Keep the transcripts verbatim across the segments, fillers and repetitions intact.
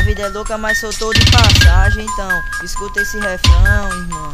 vida é louca, mas sou todo de passagem. Então, escuta esse refrão, irmão.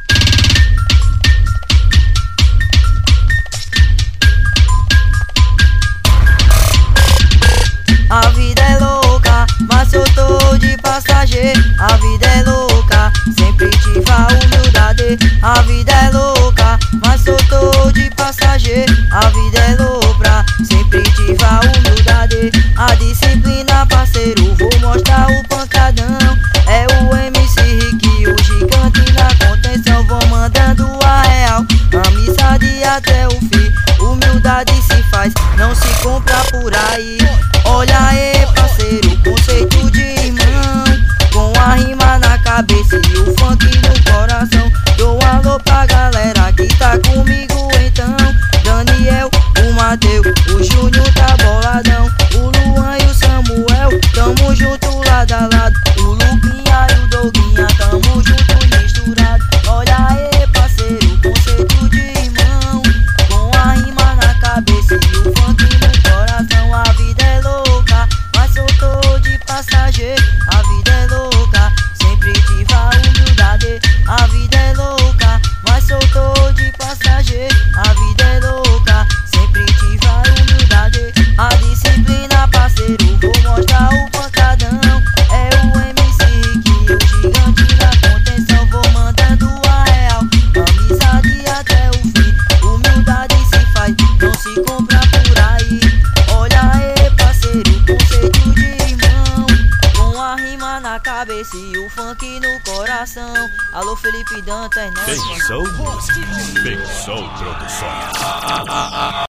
A vida é louca, mas eu tô de passageiro. A vida é louca, sempre tive a humildade. A vida é louca, mas eu tô de passageiro. A vida é louca, sempre tive a humildade. A disciplina, parceiro, vou mostrar o pancadão. É o M C Rick, o gigante na contenção. Vou mandando a real, amizade até o fim. Humildade se faz, não se compra por aí. Olha aí, parceiro, conceito de irmão, com a rima na cabeça e o funk no coração. Dou um alô pra galera que tá comigo então. Daniel, o Mateus, o Júnior tá boladão. O Luan e o Samuel, tamo junto lado a lado. O Luquinha e o Doguinha, tamo junto e misturado. Olha aí, parceiro, conceito de irmão, com a rima na cabeça e o funk no coração. A vida é louca, mas eu tô de passageiro. A vida é louca, sempre tive a humildade. A vida é louca, mas eu tô de passageiro. A vida é louca, sempre tive a humildade. A disciplina, parceiro, vou mostrar o pancadão. É o M C Rick, o gigante na contenção. Vou mandando a real, amizade até o fim. Humildade se faz, não se compra por aí. Olha aí, parceiro, conceito de irmão, com a rima na cabeça e o funk no coração. Alô, Felipe Dantas, né? Pensou música, pensou produções.